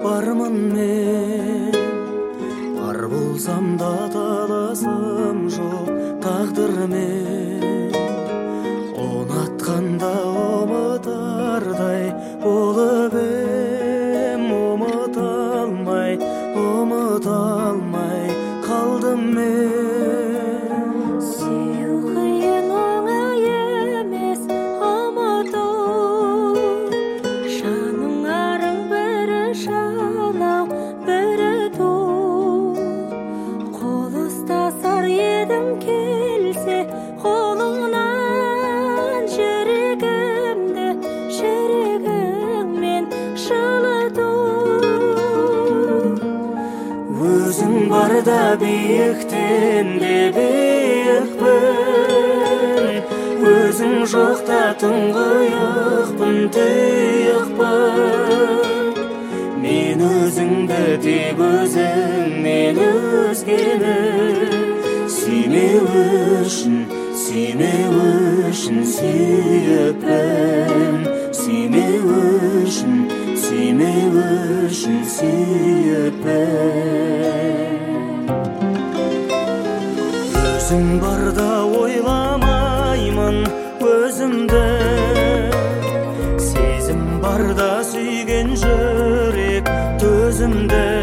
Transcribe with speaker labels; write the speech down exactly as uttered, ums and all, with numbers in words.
Speaker 1: бармын мен, бар болсам да таласым жоқ тағдырмен. Ұнатқанда ұмытардай болып ем, ұмыта алмай, ұмыта алмай қалдым мен.
Speaker 2: Сүю қиын оңай емес ұмыту, жаның арың бірі жалау бірі ту. Қол ұстасар едім келсе қолыңнан, жүрегімді жүрегіңмен жылыту.
Speaker 1: Өзің барда биіктен де биікпін, өзің жоқта тұңғиықпын, тұйықпын. Мен өзіңді тек өзіңнен өзгені сүймеу үшін, сүймеу үшін сүйіппін. Сүймеу үшін, сүймеу үшін сүйіппін. Өзің барда ойламаймын өзімді, сезім барда сүйген жүрек төзімді.